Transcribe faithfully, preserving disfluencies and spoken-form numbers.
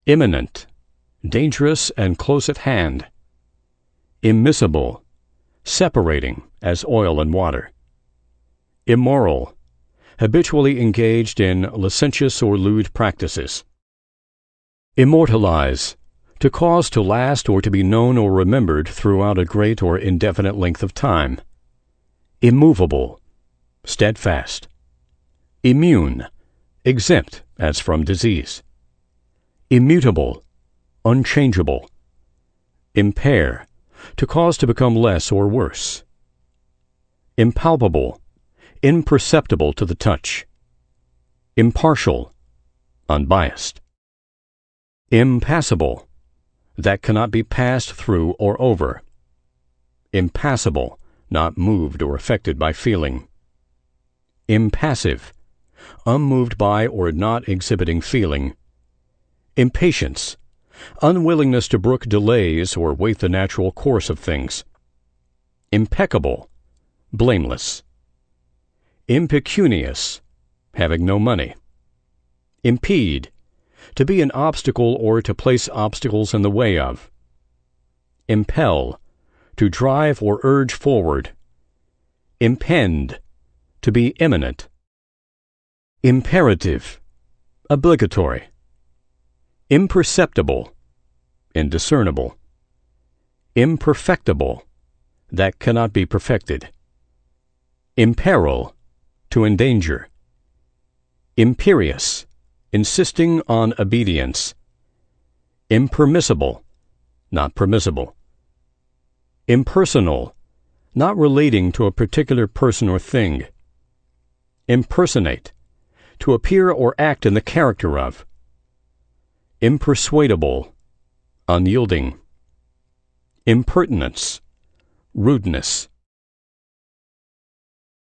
imminent, dangerous and close at hand. Immiscible, separating as oil and water. Immoral, habitually engaged in licentious or lewd practices. Immortalize, to cause to last or to be known or remembered throughout a great or indefinite length of time. Immovable, steadfast. Immune, exempt as from disease. Immutable, unchangeable. Impair, to cause to become less or worse. Impalpable, imperceptible to the touch. Impartial, unbiased. Impassable, that cannot be passed through or over. Impassible, not moved or affected by feeling. Impassive, unmoved by or not exhibiting feeling. Impatience, unwillingness to brook delays or wait the natural course of things. Impeccable, blameless. Impecunious, having no money. Impede, to be an obstacle or to place obstacles in the way of. Impel, to drive or urge forward. Impend, to be imminent. Imperative, obligatory. Imperceptible, indiscernible. Imperfectible, that cannot be perfected. Imperil, to endanger. Imperious, insisting on obedience. Impermissible, not permissible. Impersonal, not relating to a particular person or thing. Impersonate, to appear or act in the character of. Impersuadable, unyielding. Impertinence, rudeness.